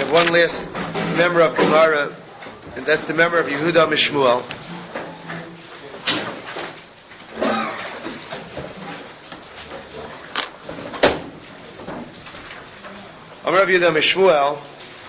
have one last member of Gemara, and that's the member of Yehuda Mishmuel. Amar Rav Yehuda Mishmuel,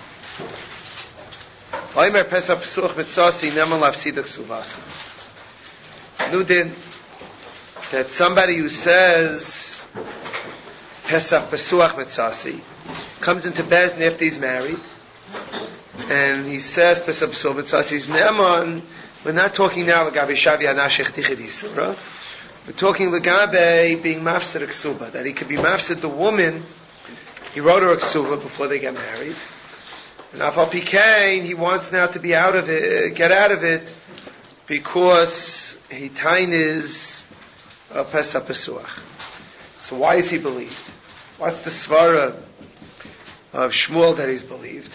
Oimer Pesach Pesuach Mitzasi Neman Lafsidak Suvasa. Nudin, that somebody who says Pesach Pesuach Mitzasi comes into Bezdin after he's married, and he says Pesach Pesuach Mitzasi Neman. We're not talking now Lagabe Shavi Anashech Tichid Yisura. We're talking Lagabe being Mafsed Ksuba, that he could be Mafsed the woman. He wrote her a ksuva before they get married. And Afal Pikain, he wants now to be out of it, get out of it, because he tainis Pesach Pesuach. So why is he believed? What's the svara of Shmuel that he's believed?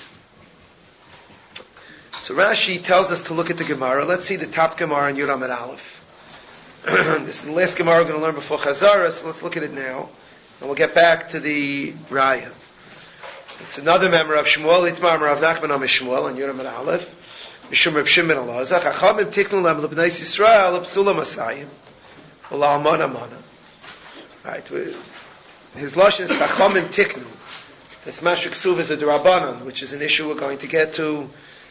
So Rashi tells us to look at the Gemara. Let's see the top Gemara in Yud Amud Aleph. This is the last Gemara we're going to learn before Chazara, so let's look at it now. And we'll get back to the Raya. It's another member of Shmuel, Itmar Rav Nachman on Shmuel, on Yud Amud Aleph. Mishum Rav Shimon Elazar. Chachamim tiknu lem l'bnei Yisrael l'psula masayim v'la'amana mana. Right. His lashon is Chachamim tiknu. That's Mashuk Suv is a Durabanan, which is an issue we're going to get to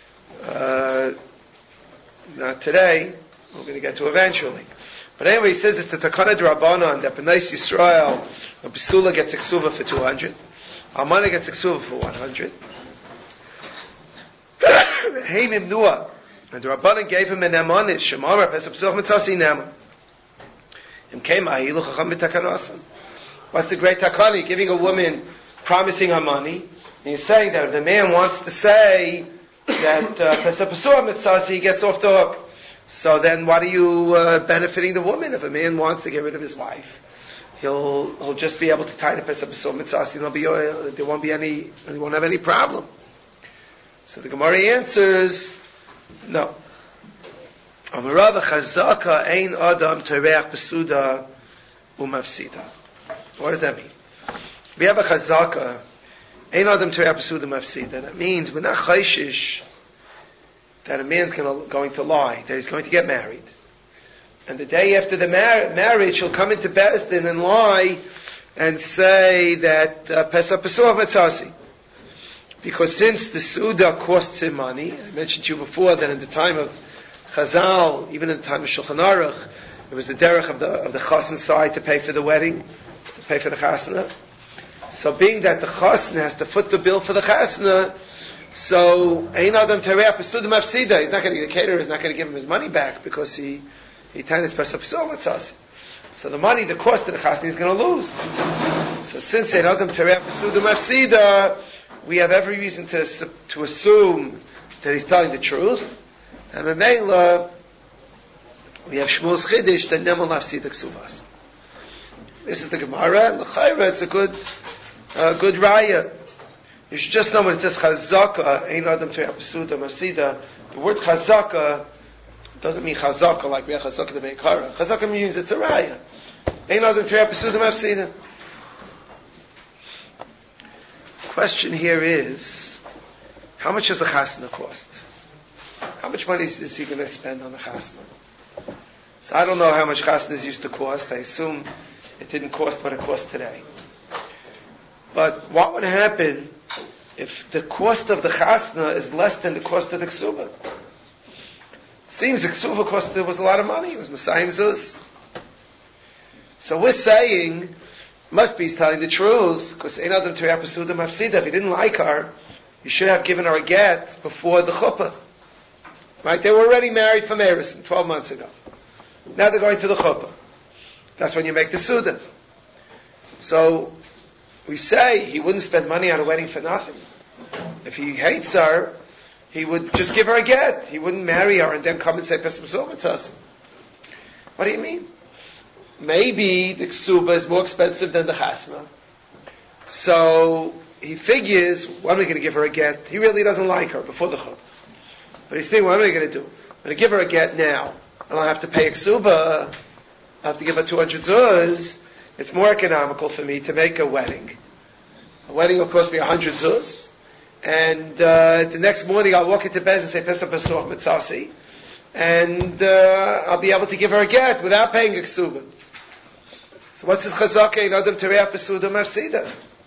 not today. We're going to get to eventually. But anyway, he says it's the Takana D'Rabbanan that B'nai Yisrael, a Pesula gets a ksuva for 200, Almana gets a ksuva for 100. Heimim Nua, and the Rabbanan gave him an emonit, Shemamar Pesach Pesuach Mitzasi Nema. Him came Ahilu Chacham B'Takanasan. What's the great Takana? Giving a woman, promising her money, and he's saying that if the man wants to say that Pesach Pesuach Mitzasi, he gets off the hook. So then, what are you benefiting the woman? If a man wants to get rid of his wife, he'll just be able to tie the Pesach Pesuach Mitzasi. There won't be any. He won't have any problem. So the Gemara answers, no. Amarav Chazaka ein Adam Tereach Besuda Umafsida. What does that mean? We have a Chazaka ein Adam Tereach Besuda Umafsida. That means we're not chayshish that a man's going to lie, that he's going to get married. And the day after the marriage, he'll come into Bezdin and lie and say that Pesach Pesuach Mitzasi. Because since the Suda costs him money, I mentioned to you before that in the time of Chazal, even in the time of Shulchan Aruch, it was the derech of the Chassan side to pay for the wedding, to pay for the Chasna. So being that the Chasna has to foot the bill for the Chasna, so Ein Adam Tereach Pesuda Mafsida. He's not going to, the caterer is not going to give him his money back because he tainis Pesach Pesuach Mitzasi. So the money, the cost of the chasna, he's going to lose. So since Ein Adam Tereach Pesuda Mafsida, we have every reason to assume that he's telling the truth. And in Meila, we have Shmuel's Chiddush that Neman Lafsida Ksuvas. This is the Gemara, and the Chayra, it's a good raya. You should just know when it says Chazaka, Ein Adam Tereach Pesuda Mafsida, the word Chazaka doesn't mean Chazaka like we have Chazaka the Meikara. Chazaka means it's a raya. Ein Adam Tereach Pesuda Mafsida. The question here is, how much does a chasna cost? How much money is he going to spend on the chasna? So I don't know how much chasnas used to cost. I assume it didn't cost what it costs today. But what would happen if the cost of the chasna is less than the cost of the ksuba? It seems the ksuba was a lot of money. It was Masayim Zuz. So we're saying, must be he's telling the truth, because Ein Adam Tereach Pesuda Mafsida, if he didn't like her, he should have given her a get before the chuppah. Right? They were already married from Erison 12 months ago. Now they're going to the chuppah. That's when you make the Suda. So, we say he wouldn't spend money on a wedding for nothing. If he hates her, he would just give her a get. He wouldn't marry her and then come and say, Pesach Pesuach Mitzasi. What do you mean? Maybe the ksuba is more expensive than the chasna. So, he figures, when am I going to give her a get? He really doesn't like her before the chuppah. But he's thinking, what am I going to do? I'm going to give her a get now. I don't have to pay a ksuba. I have to give her 200 zuz. It's more economical for me to make a wedding. A wedding will cost me 100 zuz. And the next morning I'll walk into bed and say Pesach Pesuach Mitzasi, and I'll be able to give her a get without paying a ksuba. So what's this chazaka in Adam Tereach Besuda Mafsida?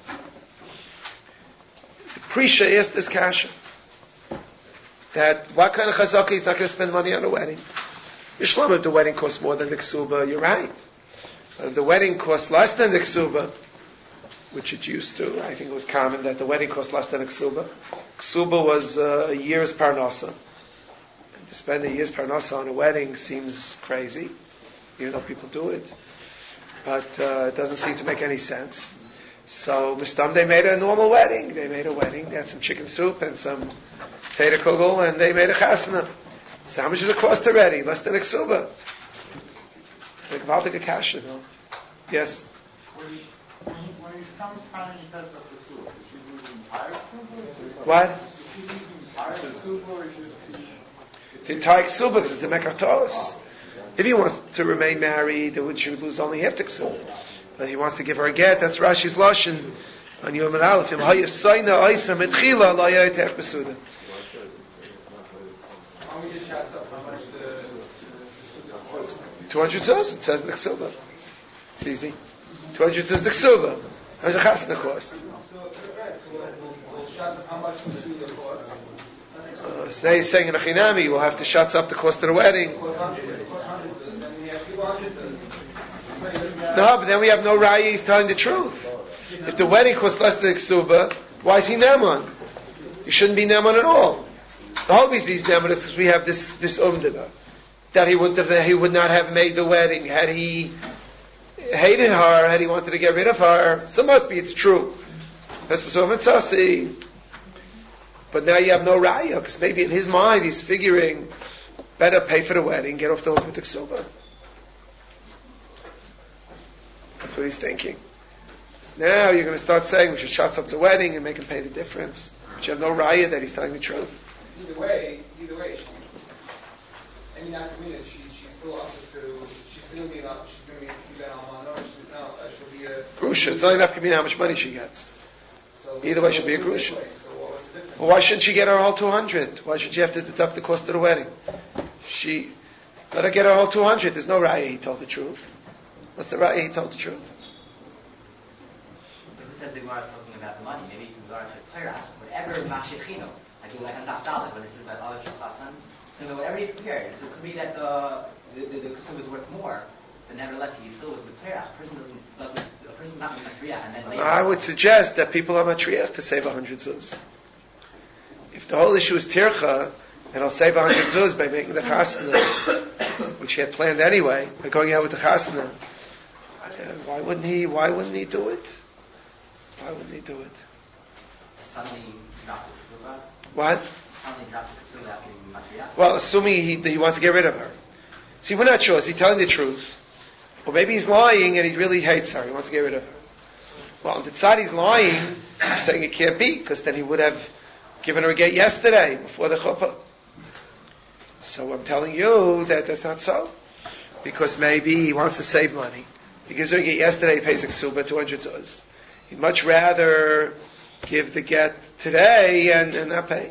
The Prisha asked this kasha, that what kind of chazaka is not going to spend money on a wedding? Yishlom, if the wedding costs more than the ksuba, you're right. But if the wedding costs less than the ksuba, which it used to, I think it was common that the wedding cost less than a ksuba. Ksuba was a year's parnasa. And to spend a year's parnasa on a wedding seems crazy, even though people do it. But it doesn't seem to make any sense. So, Mistam, they made a normal wedding. They had some chicken soup and some potato kugel, and they made a chasna. So how much does it cost already? Less than a ksuba. It's like Valdik Akasha, no? Yes? When he comes time, he does up the soup. Is she losing entire soup? What? Is she losing entire soup, or is she... The entire ksuba, because it's a mekartos. If he wants to remain married, she would lose only half the ksuba. But he wants to give her a get, that's Rashi's Lashon on Yom Aleph. Him hayasayna oisa mitchila la yaytech besuda. How many shots up? How much the 200 zuz, it says in the ksuba. It's easy. 200 zuz the ksuba. How much a chasna cost? So shots of how much the suda cost? So now he's saying in a chinami, we'll have to shots up the cost of the wedding. No, but then we have no raya, he's telling the truth. If the wedding costs less than the ksuba, why is he neman? He shouldn't be neman at all. The whole reason he's neman is because we have this umdana. That he would not have made the wedding had he hated her, had he wanted to get rid of her. So must be it's true. But now you have no raya, because maybe in his mind he's figuring better pay for the wedding, get off the hook with the ksuba. That's what he's thinking. So now you're going to start saying we should shots up the wedding and make him pay the difference. But you have no raya that he's telling the truth. Either way, any nafkamina, she still also she's still being up. She's going to be alman, or she'll be a grusha. It's only nafkamina how much money she gets. So either way, she'll be a grusha. So what's the difference? Well, why shouldn't she get her whole 200? Why should she have to deduct the cost of the wedding? Let her get her whole 200. There's no raya. He told the truth. What's the raya? He told the truth. Who says the Gemara is talking about the money? Maybe the Gemara says Torah, whatever mashechino, like on Daf Dalet, when this is about Olav Shulchasan, whatever he prepared. So it could be that the kusum was worth more, but nevertheless he still was with Torah. A person not with Matriach, and then later. I would suggest that people are Matriach to save 100 zuz. If the whole issue is tircha, and I'll save 100 zuz by making the chasna, which he had planned anyway, by going out with the chasna. Why wouldn't he do it? Why wouldn't he do it? Suddenly dropped the ksuba. What? Suddenly dropped the ksuba after Matriach. Well, assuming he wants to get rid of her. See, we're not sure. Is he telling the truth? Or maybe he's lying and he really hates her. He wants to get rid of her. Well, on the side he's lying, I'm saying it can't be, because then he would have given her a get yesterday, before the chuppah. So I'm telling you that that's not so. Because maybe he wants to save money. He gives her a get yesterday, he pays a ksuba, 200 zuz. He'd much rather give the get today and not pay.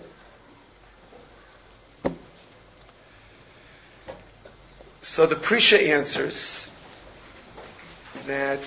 So the Prisha answers that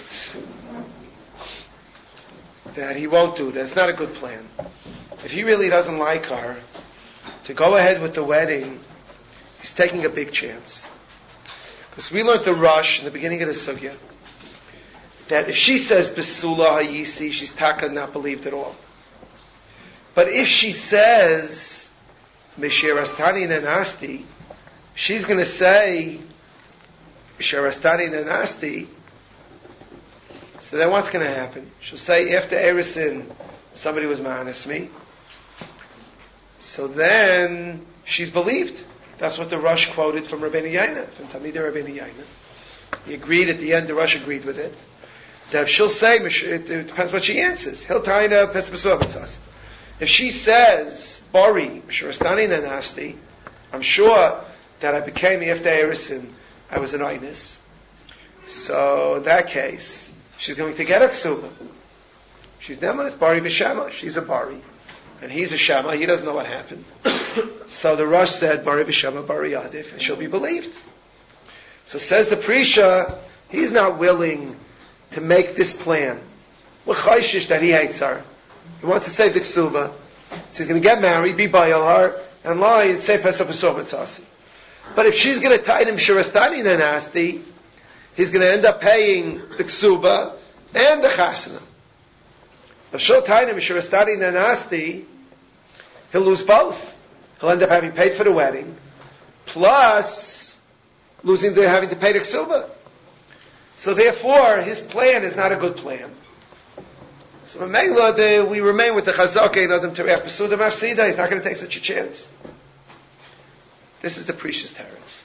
he won't do that. It's not a good plan. If he really doesn't like her, to go ahead with the wedding, he's taking a big chance. Because we learned the rush in the beginning of the sugya, that if she says Besula Hayisi, she's taka not believed at all. But if she says Mishirastani Nanasti, she's going to say Mishirastani Nanasti. So then what's going to happen? She'll say after Erisin, somebody was ma'anis me. So then she's believed. That's what the Rush quoted from Rabbeinu Yaina, from Talmidei Rabbeinu Yaina. He agreed at the end, the Rush agreed with it. That if she'll say, it depends what she answers. Hiltaina Pesbasovitsas. If she says, Bari, Mishurastani Nanasti, I'm sure that I became after Erisin, I was an Einus. So in that case, she's going to get a ksuba. She's Neman, it's Bari B'Shema, she's a Bari. And he's a Shema, he doesn't know what happened. So the Rosh said, Bari v'Shema, Bari Yadif, and she'll be believed. So says the Prisha, he's not willing to make this plan. L'chayshish that he hates her. He wants to save the Ksuba. So he's going to get married, be bayal her, and lie and say Pesach B'Sov Mitzasi. But if she's going to tie him Shirastani Nanasti, he's going to end up paying the Ksuba and the Chasana. If she'll tie him Shirastani Nanasti, he'll lose both. He'll end up having paid for the wedding, plus having to pay the Ksuba. So therefore, his plan is not a good plan. So we remain with the Chazaka in Adam Terech Pesuda Mafsida. He's not going to take such a chance. This is the Prisha's Teretz.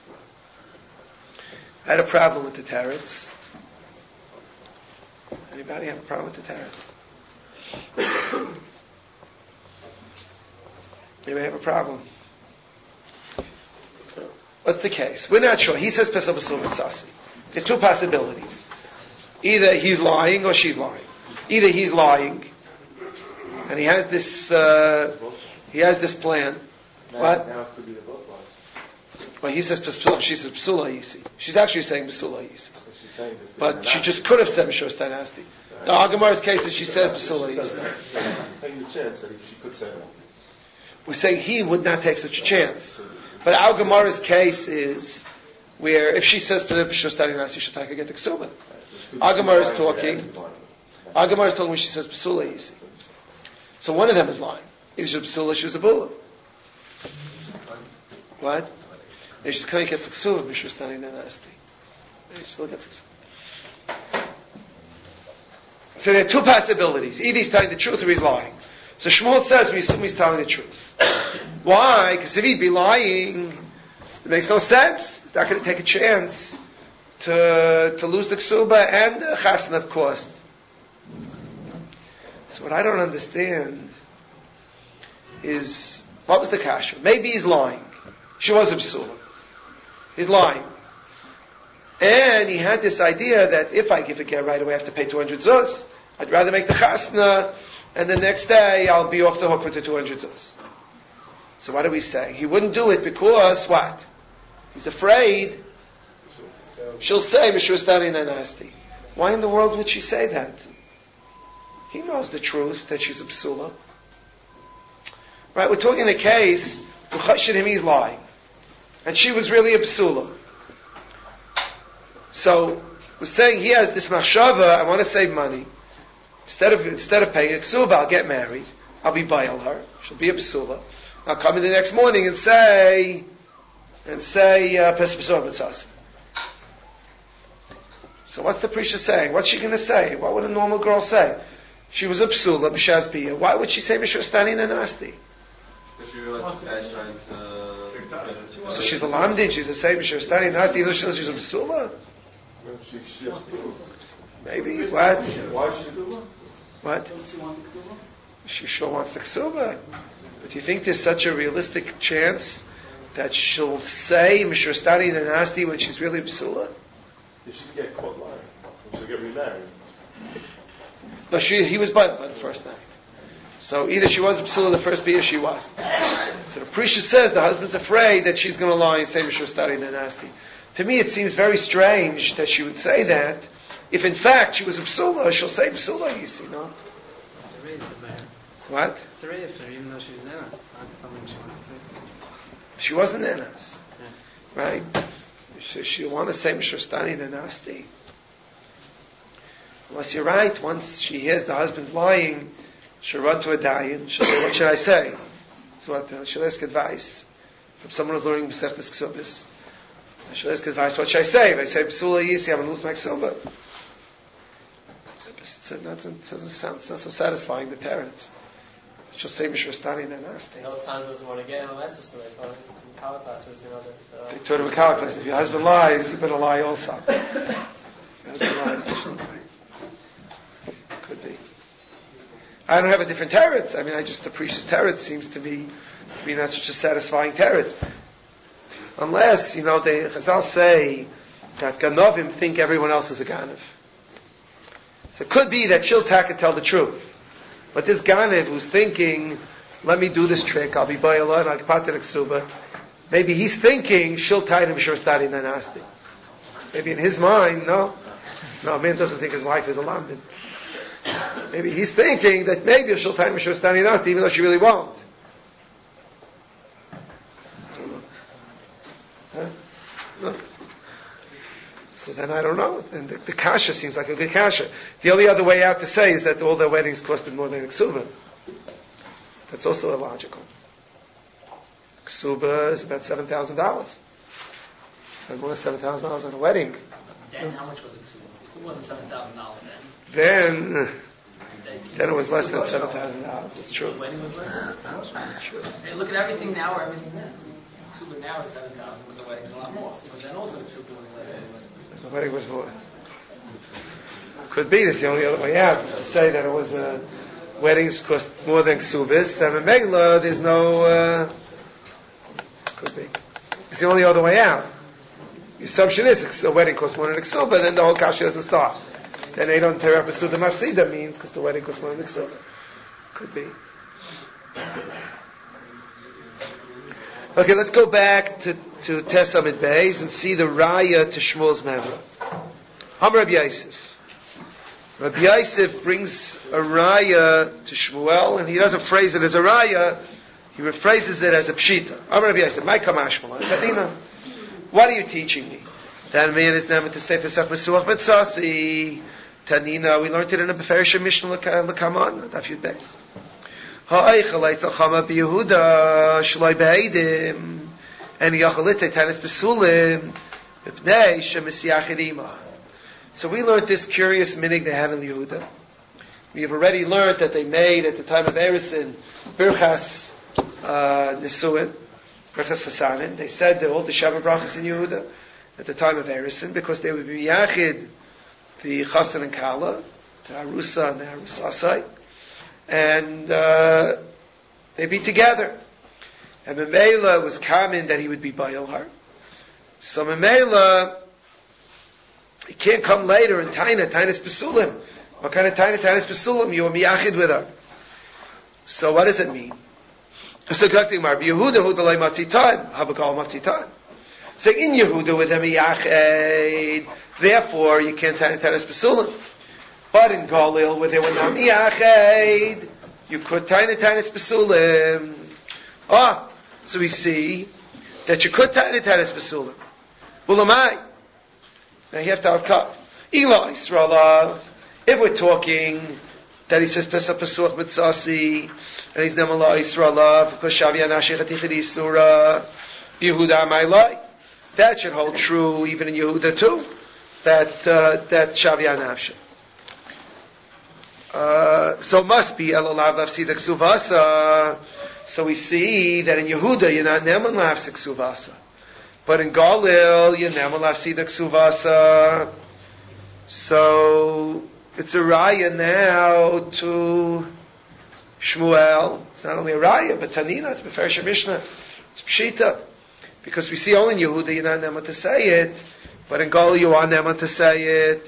I had a problem with the Teretz. Anybody have a problem with the Teretz? You may have a problem. What's the case? We're not sure. He says Pesach B'Sum Mitzasi. There are two possibilities. Either he's lying or she's lying. Either he's lying, and he has this plan. What? Now it could be the both lies. Well, he says Pesula, she says Pesula Yisi. She's actually saying Pesula Yisi. She's saying that But she just could have said Mishur Stanasti. The Agamara's case is she says Pesula Yisi. taking the chance that she could say that. We're saying he would not take such a chance. But Al Gemara's case is where if she says to the Mishur Stanasti, she'll take her get the Ksuba. Agamar is talking. Agamar is talking when she says Pesula Yisi. So one of them is lying. Either she's Pesula, she's a Bula. What? And she's coming to get Ksuba, Mishur Stanasti. She still gets Ksuba. So there are two possibilities. Either he's telling the truth or he's lying. So Shmuel says we assume he's telling the truth. Why? Because if he'd be lying, it makes no sense. He's not going to take a chance to lose the Ksuba and the Chasna, of course. So what I don't understand is, what was the kasha? Maybe he's lying. She was a Psula. He's lying. And he had this idea that if I give a get right away, I have to pay 200 zuz. I'd rather make the chasna, and the next day I'll be off the hook with the 200 zuz. So what are we saying? He wouldn't do it because what? He's afraid she'll say Mishur Stani Nanasti. Why in the world would she say that? He knows the truth that she's a psula. Right, we're talking a case where he's lying. And she was really a psula. So we're saying he has this machshava, I want to save money. Instead of paying a ksuba, I'll get married. I'll be bayal her. She'll be a psula. I'll come in the next morning and say Pesach B'Sov Mitzasi. So what's the Prisha saying? What's she going to say? What would a normal girl say? She was a psula, b'shazbiya. Why would she say Mishur Stani Nanasti? Because she realized the guy's trying to... So she's a lamdin, she's a say Mishur Stani Nanasti, even though she knows she's a psula? Maybe. What? Why is she Ksuba? What? She sure wants the ksuba. But do you think there's such a realistic chance that she'll say Mishur Stani Nanasti when she's really a psula? If she can get caught lying, she'll get remarried. No, he was by the first night. So either she was a psula the first beer, she wasn't. So the Prisha says the husband's afraid that she's going to lie and say Mishur Stani Nanasti. To me, it seems very strange that she would say that. If in fact she was a psula, she'll say psula, you see, no? It's a race, What? It's a race, even though she's Nenas. It's not something she wants to say. She wasn't Nenas. Right? She'll want to say Mishur Stani Nanasti. Unless you're right, once she hears the husband's lying, she'll run to a dayan, she'll say, what should I say? So what, she'll ask advice from someone who's learning Masechtas Ksubis. She'll ask advice, what should I say? If I say Psula Yisi, I'm going to lose my Ksubah. It doesn't sound, it's not so satisfying, the parents. She'll say Mishur Stani Nanasti. In those times, those want to get in the message, so they taught him in college classes, that... They taught him in college classes, if your husband lies, you better lie also. If your husband lies, you shouldn't lie. Could be. I don't have a different teretz. I mean, the Prisha's teretz seems to be not such a satisfying teretz. Unless, the Chazal say that Ganovim think everyone else is a Ganav. So it could be that she'll tell the truth. But this Ganav who's thinking let me do this trick. I'll be Bayala and I'll get the Ksuba. Maybe he's thinking, she'll tie him sure studying the nasty. Maybe in his mind, no, a man doesn't think his wife is a lambin. Maybe he's thinking that maybe she'll tie him sure studying the nasty, even though she really won't. Huh? No. So then I don't know. And the kasha seems like a good kasha. The only other way out to say is that all their weddings costed more than a ksuba. That's also illogical. Ksuba is about $7,000. Spend more than $7,000 on a wedding. Then how much was the ksuba? It wasn't $7,000 then. Then it was less than $7,000. It's true. The wedding was less? True. Hey, look at everything now or everything then. Ksuba now is $7,000, but the wedding's a lot more. But then also the ksuba was less. The wedding was more. Could be. That's the only other way out. Is to say that it was weddings cost more than ksubis. And in Megillah, there's no. Could be. It's the only other way out. The assumption is a wedding costs more than a ksuba, then the whole kasha doesn't start. Then they don't tear up a suda mafsida means because the wedding costs more than a ksuba. Could be. Okay, let's go back to Tesamid Beis and see the raya to Shmuel's memra. Ham Rabbi Yosef. Rabbi Yosef brings a raya to Shmuel, and he doesn't phrase it as a raya, he rephrases it as a pshita. Ham Rabbi Yosef, my kamashmalan, Kadina, what are you teaching me? That man is never to say Pesach Mesuach Betzasi. Tanina, we learned it in a Beferish Mishnah Lakaman, Daf Yud Beis. Ha'aychalay tzachama b'Yehuda shloi b'eidim and yachalite tanis b'sulim b'pnei shemisiachid ima. So we learned this curious minig they had in Yehuda. We have already learned that they made at the time of Erisin Birchas Nisuin, Birchas Hasanin. They said that all the Shabbat brachas in Yehuda at the time of Erisin because they would be yachid the Chasan and Kala, the Arusa and the Arusasai. And they'd be together. And Memela was common that he would be Bayilhar. So Memela, he can't come later in Tainus Pesulim. What kind of Tainus Pesulim? You were miyachid with her. So what does it mean? So collecting Mar Yehuda who delay matzitan, Habakal matzitan. Saying in Yehuda with a miyachid, therefore you can't Tainus Pesulim. But in Galil, where they were not miyached, you could tiny spesulim. So we see that you could tiny spesulim. Bulamai. Now you have to outcut. Ela Yisrael. If we're talking that he says Pesach Pesuach Mitzasi, and he's Nemala Yisrael, because Shavya Nashich Atichid Yisura, Yehuda Mailai. That should hold true even in Yehuda too. That Shavya Nashich. So must be Elalav Lafsidak Suvasa. So we see that in Yehuda you're not Neman Lafsik Suvasa. But in Galil you're Neman Lafsidak Suvasa. So it's a raya now to Shmuel. It's not only a raya, but Tanina, it's Beferish Mishnah. It's Pshita. Because we see only in Yehuda you're not Neman to say it, but in Galil you are Neman to say it.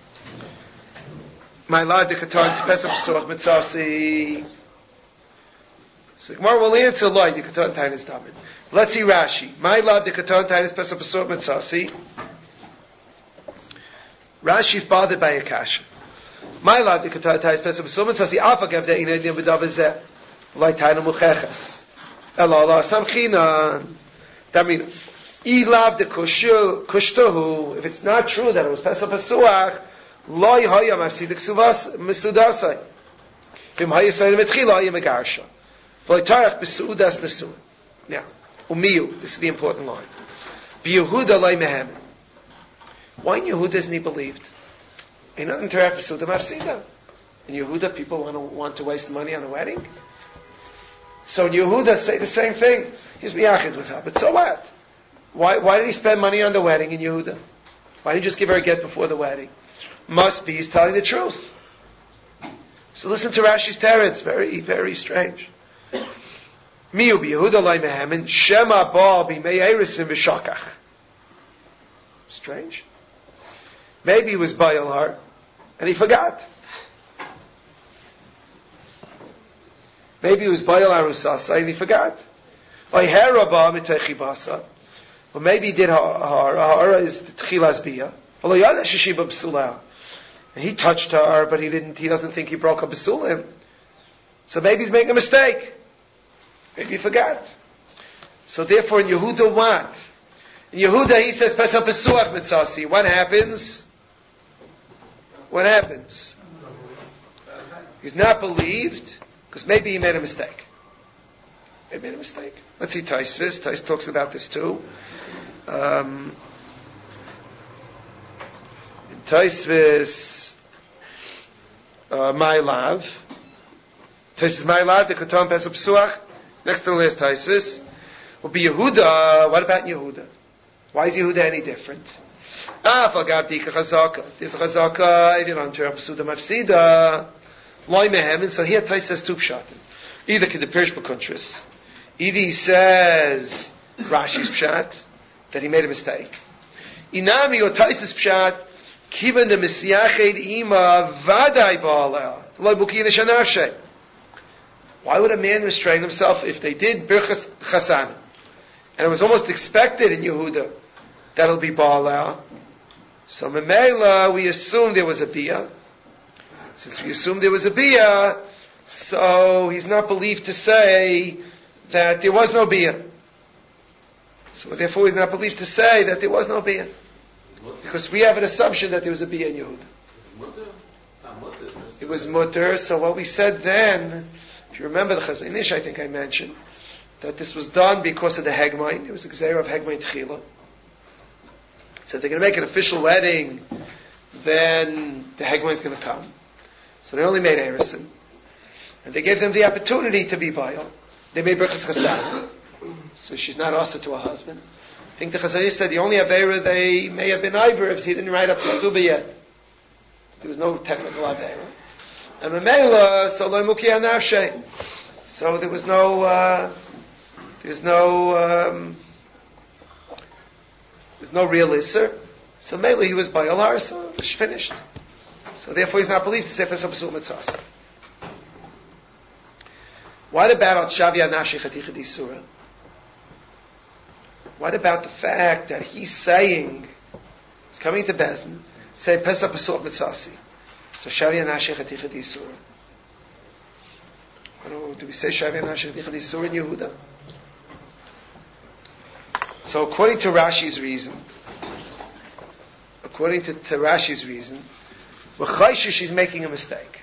My lad de Katan Pesach Pesuach Mitzasi. So Gemara will answer Loi de Katan Tainis David. Let's see Rashi. My lad de Katan Tainis Pesach Pesuach Mitzasi. Rashi's bothered by a kasha. My lad de Katan Tainis Pesach Pesuach Mitzasi. Alpha Gav de Inay Dim B'Dav Zeh. Lai Taina Mucheches. El Allah Samchina. That means Ilav de Kushtuhu. If it's not true that it was Pesach Pesuach, Loi hoya mafsidik suvas misudasai. Vim hoya sayim etchila hoya megarsha. V'loi tarach besudas nesuin. Now, umiyu, this is the important line. B'Yehuda loi mehemen. Why in Yehuda isn't he believed? Ain't nothing to have besuda mafsida. In Yehuda, people want to waste money on a wedding. So in Yehuda, say the same thing. He's miyachid with her. But so what? Why did he spend money on the wedding in Yehuda? Why didn't he just give her a get before the wedding? Must be he's telling the truth. So listen to Rashi's teretz. Very, very strange. Miu b'Yehuda loy mehemen shema ba b'mei erisim v'shakach. Strange. Maybe he was Bayalhar and he forgot. Maybe he was Bayal Arusasa and he forgot. Or maybe he did Ha'ara is Tchilas Biyah. And he touched her, but he doesn't think he broke a Basulim. So maybe he's making a mistake. Maybe he forgot. So therefore in Yehuda what? In Yehuda he says Pesach Pesuach Mitzasi. What happens? What happens? He's not believed because maybe he made a mistake. Maybe he made a mistake. Let's see Taisvis. Tais talks about this too. In Taisvis Ma'alav. Taisvis Ma'alav, the Kotam Pesach Pesuach. Next to the last Taisvis will be Yehuda. What about Yehuda? Why is Yehuda any different? There's a chazaka, if you don't turn up Suda Mafsida, Loi Mehem, and so here Tais says two pshatim. Either can the Pirish B'Kuntris, either he says Rashi's pshat, that he made a mistake. Inami or Tais' pshat, Kivan the Mesiached Ima Vadai Ba'aleh, Loi Buki Nishanavshe. Why would a man restrain himself if they did Birchas Chasana? And it was almost expected in Yehuda that it'll be Ba'aleh. So Memela, we assumed there was a biyah. Since we assumed there was a biyah, so he's not believed to say that there was no biyah. So therefore he's not believed to say that there was no biyah. Because we have an assumption that there was a biyah in Yehuda. It was mutter, so what we said then, if you remember the Chazon Ish, I think I mentioned, that this was done because of the Hegmain. It was a Gzeira of Hegmain Tchila. So if they're going to make an official wedding, then the Hegmain is going to come. So they only made Erison. And they gave them the opportunity to be Bayal. They made Berchas Chassan. So she's not also to a husband. I think the Chazon Ish said the only Aveira they may have been Ivor if he didn't write up the Suba yet. There was no technical Aveira. And Memela, so Loi Muki Anavshe. So there was there's no real Isser. So mainly he was by Alar, so it's finished. So therefore he's not believed to say Pesach Pesuach Mitzasa. What about Shavia Nashi Chaticha Disura? What about the fact that he's saying, he's coming to Bezdin, say Pesach Pesuach Mitzasi. So Shavia Nashi Chaticha Disura. Do we say Shavia Nashi Chaticha Disura in Yehuda? So according to Rashi's reason, L'chayshish she's making a mistake.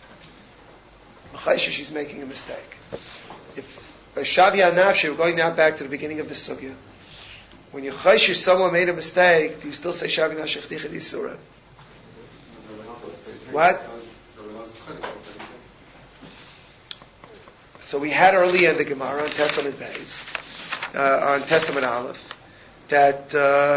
She's making a mistake. If Shavia Nafshi, we're going now back to the beginning of the sugya. When you chayshish someone made a mistake, do you still say Shavia Nafshi Chaticha Disura? What? So we had earlier in the Gemara on Testament Beis, on Testament Aleph, that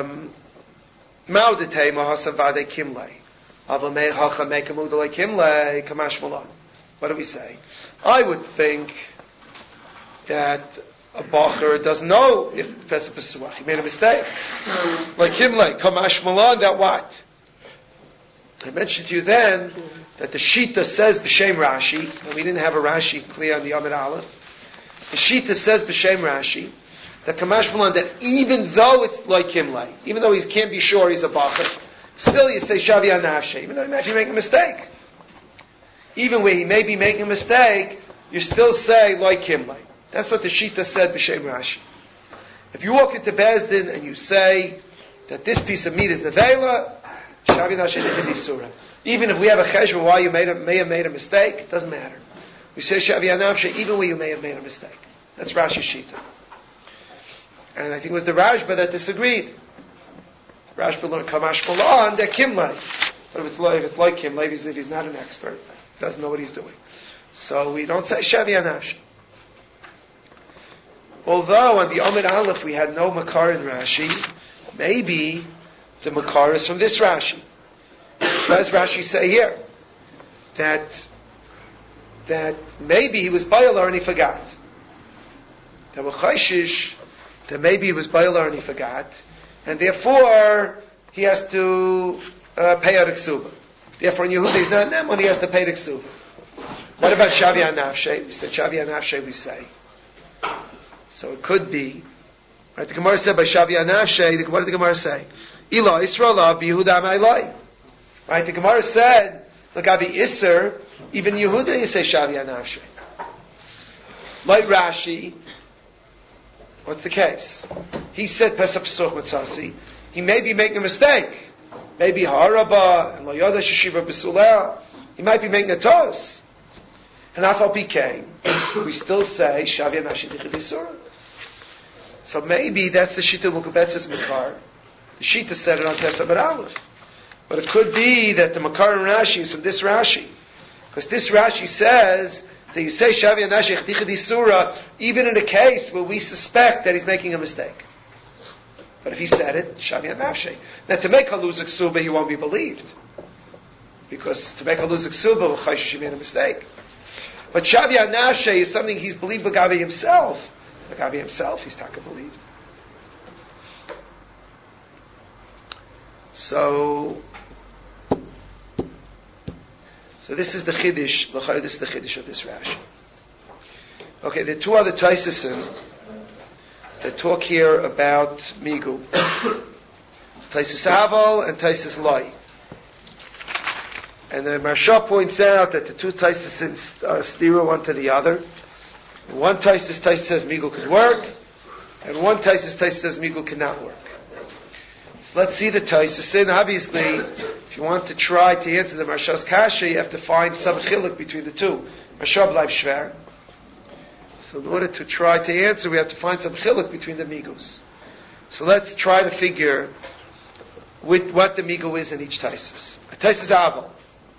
Maudete Mahasavade Kimle. Avamei Hacha Mekamudale Kimle Kamash Malan. What do we say? I would think that a Bacher doesn't know if Pesach Pesuach. He made a mistake. Like Kimle, Kamash Malan, that what? I mentioned to you then that the Shita says B'Shem Rashi, and we didn't have a Rashi clear on the Amid Aleph. The Shita says B'Shem Rashi, that Kamash Malan, that even though it's like Kimle, even though he can't be sure he's a Bacher, still you say Shavia Nafshe, even though he might be making a mistake. Even where he may be making a mistake, you still say like Kimle. That's what the Shita said B'Shem Rashi. If you walk into Bezdin and you say that this piece of meat is Nevela, Shavia Nafshe Nechidi Surah. Even if we have a cheshbon why you may have made a mistake, it doesn't matter. We say Shavia Nafshe even where you may have made a mistake. That's Rashi's Shita. And I think it was the Rashba that disagreed. Rashba learned Kamash Malan, they're Kimle. But if it's like Kimle, if he's not an expert, he doesn't know what he's doing. So we don't say Shavia Nafshe. Although on the Amid Aleph we had no Makar in Rashi, maybe the Makar is from this Rashi. So what does Rashi say here? That maybe he was Bayalar and he forgot. That maybe he was Bayalar and he forgot, and therefore he has to pay out a ksuba. Therefore in Yehuda he's not Neman, he has to pay the ksuba. What about Shavia Nafshe? We said Shavia Nafshe we say. So it could be, right? The Gemara said by Shavia Nafshe, what did the Gemara say? Ila Yisrael Yehuda Ma'ilai. Right? The Gemara said, look, Abi Isser, even Yehuda you say Shavia Nafshe. Like Rashi, what's the case? He said Pesach Pesuch Mitzasi. He may be making a mistake. Maybe Haraba and Lo Yoda Sheshiva B'Suleh. He might be making a toss. And Afal PK, we still say Shavia Nafshe Dichid Yisura. So maybe that's the Shita Mukabetzis Makar. The Shita said it on Kesef Bar Aleph. But it could be that the Makar and Rashi is from this Rashi. Because this Rashi says that you say Shavia Nafshe Dichid Yisura even in a case where we suspect that he's making a mistake. But if he said it, Shavia Nafshe. Now to make a lose Ksuba, he won't be believed. Because to make a lose Ksuba, he made a mistake. But Shavia Nafshe is something he's believed by Gabi himself. Gabi himself, he's taka believed. So this is the Chiddush. This is the Chiddush of this Rashi. Okay, there are two other Taisasim that talk here about Migu. Taisus Aval and Taisus Loi. And the Maharsha points out that the two Taisasim are stira one to the other. One Taisus says Migu could work, and one Taisus says Migu cannot work. So let's see the Taisasim. Obviously, if you want to try to answer the Maharsha's Kasha, you have to find some chiluk between the two. Maharsha bleibt schwer. So in order to try to answer, we have to find some chiluk between the Migus. So let's try to figure what the Migu is in each Taisus. A Taisus Aval.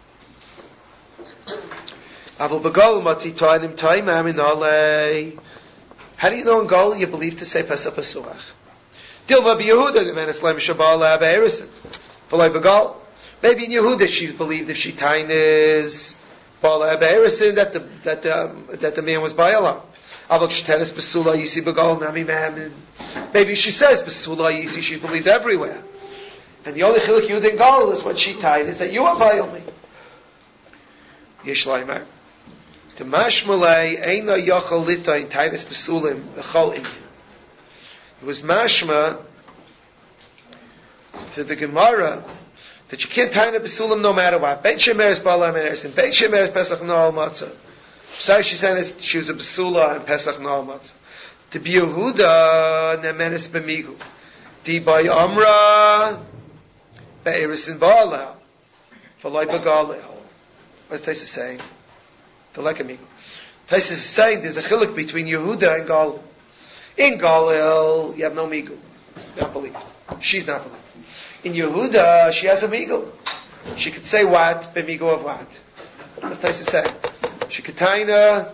Aval Bagol Matzi Toinim Taimam in Alei. How do you know in Gol you believe to say Pesach Pesuach? Dilma Yehuda the man is Leim Shabal Ab Erison. V'loi Bagol. Maybe in Yehuda she's believed if she tain is Bal Ab Erison that the man was Baalam. Aval Shtenis Besula Yisi Bagol Nami Mammon. Maybe she says Besula Yisi she believed everywhere. And the only chiluk Yehuda in Gol is when she tain is that you are Baalam. Yesh Laimar. The mashmalei eina yachal lita in Tainus Besulim echol inyan. It was mashma to the Gemara that you can't taina Besulim no matter what. Beit Shemer is Bala Menes and Beit Shemer is Pesach Noal Matzah. Sorry, she said she was a Besula and Pesach Noal Matzah. To be Yehuda nemenes b'migu. Di by Amra be'eris in Bala v'loi b'galil. What's Taisa saying? The Lekamigu. Taisa is saying there's a chiluk between Yehuda and Galil. In Galil, you have no Migu. Not believed. She's not believed. In Yehuda, she has a Migu. She could say what? B'migu of what? What's Taisa saying? She could taina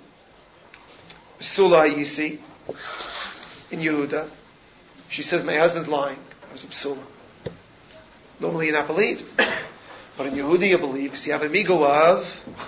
B'sula Yisi in Yehuda. She says, my husband's lying. I was a B'sula. Normally you're not believed. But in Yehuda you believe, because you have a Migu of,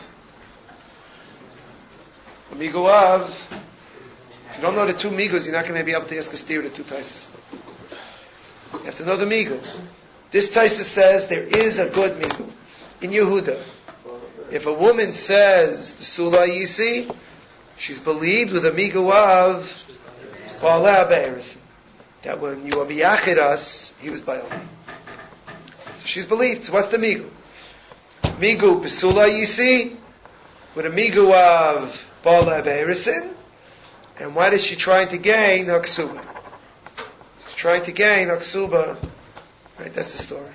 if you don't know the two Migus, you're not going to be able to ask a steer the two Taisus. You have to know the Migu. This Taisus says there is a good Migu. In Yehuda, if a woman says, B'sula Yisi, she's believed with a Migu of, Ba'ala Be'eris. That when you are Miyachid us, he was Ba'ala. So she's believed. So what's the Migu? Migu B'sula Yisi, with a Migu of, Bala Be'erisin, and what is she trying to gain? Her ksuba. She's trying to gain her ksuba. Right, that's the story.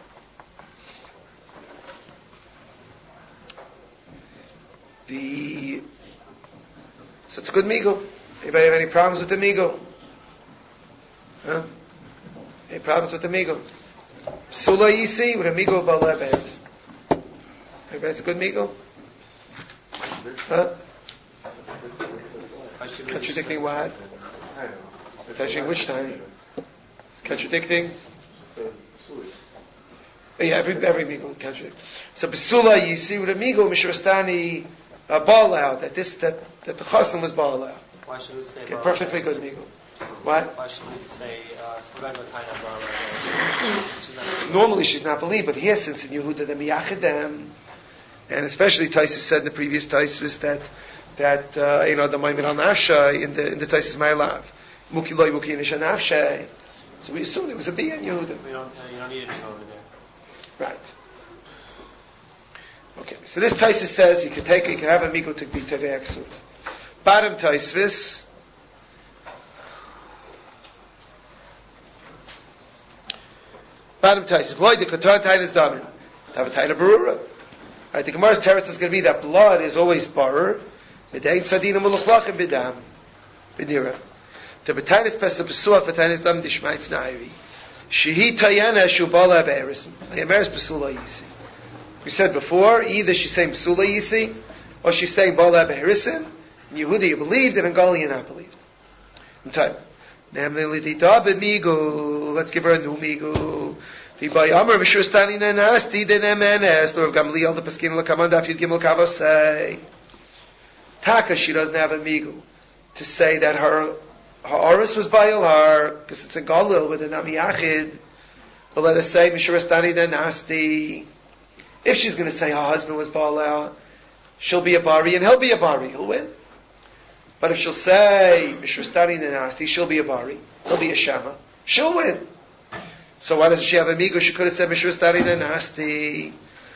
So it's a good migu. Anybody have any problems with the migu? Huh? Any problems with the migu? Sula Yisi with a migu of Bala Be'erisin. Everybody, it's a good migu? Huh? Contradicting what? Contradicting which time? Contradicting? Yeah, every migu contradict. So Besula, you see with a migu, Mishurastani ball out that the chasam was ball out. Why should we say okay, perfectly good migu. What? Why should we say normally she's not believed, but here since in Yehuda the miyachidem, And especially Taisus said in the previous Taisus that the Maimed al Nafsha in the Taisus Ma'alav. Muki loy muki nisha nafshe. So we assumed it was a bia in Yehuda. You don't need it to go over there. Right. Okay, so this Taisus says you can have a migo to be tevei aksud. Bottom Taisus. Bottom Taisus. Loy the kotar tainas damin. Have a taina barura. Right, the Gemara's teretz is going to be that blood is always barer. V'dein sadina muluchlachim b'dam. B'nira. The betainis pesa b'suach v'tainis dam dishmaitz na'iri. Shehi tayana shubala be'erisim. Ayameres b'sula yisi. We said before, either she's saying b'sula yisi, or she's saying bala be'erisim. In Yehuda you believed, and in Gali you not believed. In time. Let's give her a new migu. The by Amr Mishustani Nanasti Denemenes, Lord Gamliel, the Paskin Lakamanda, Yud Gimel Kava say. Taka, she doesn't have a migu to say that her Oris was Baal Har, because it's a Galil with a Nami Yachid. But let us say Mishustani Nanasti. If she's going to say her husband was Baal, she'll be a Bari and he'll be a Bari. He'll win. But if she'll say Mishustani Nanasti, she'll be a Bari. He'll be a Shama. She'll win. So why doesn't she have a migo? She could have said Mishustani Nanasti.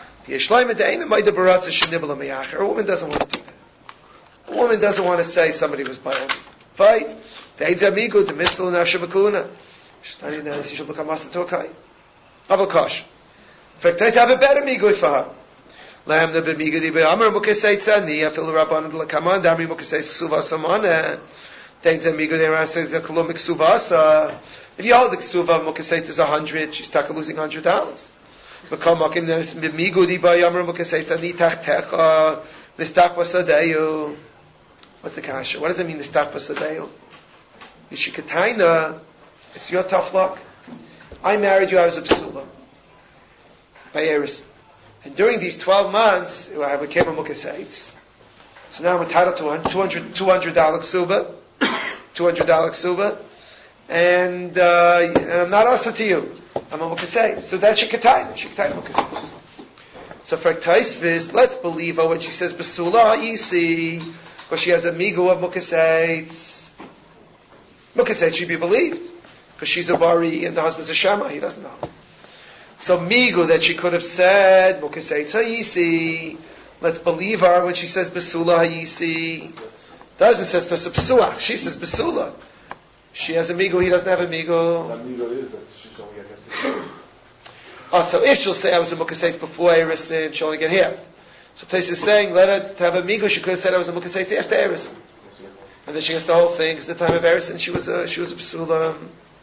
A woman doesn't want to do that. A woman doesn't want to say somebody was Baal. Fight. The amigo, the Misl and Nafshabakuna. Mishustani Nanasti, she'll become Master Tokai. Avakash. In fact, I have a better migo for her. Lam the bemigo di be'amar mukasei tzani afil rabban the kaman damri mukasei ksuvasa mana. Thanks amigo there says the kolomik ksuvasa. If you hold the ksuva mukasei is 100, she's stuck losing $100. Makam makim there's bemigo di be'amar mukasei tzani tachtecha nistach basadeyu. What's the kasha? What does it mean nistach basadeyu? Yishikataina. It's your tough luck. I married you. I was a psula by Eris. And during these 12 months, I became a mukaseit. So now I'm entitled to $200 ksuba, $200 ksuba, and I'm not also to you. I'm a mukaseit. So that's shikatayna mukaseit. So for Taisvis, let's believe her when she says besula isi, because she has a migu of mukaseit. Mukaseit should be believed, because she's a bari and the husband's a shama. He doesn't know. So migu that she could have said mukasei tzayisi. Let's believe her when she says besula hayisi. The husband says besula. She says besula. She has a migu. He doesn't have a migu. That migo is that she's only against the Oh, so if she'll say I was a mukasei before Erisin, she'll only get here. So Tais is saying let her to have a migu. She could have said I was a mukasei after Erisin, and then she gets the whole thing. Because the time of Erisin she was a besula.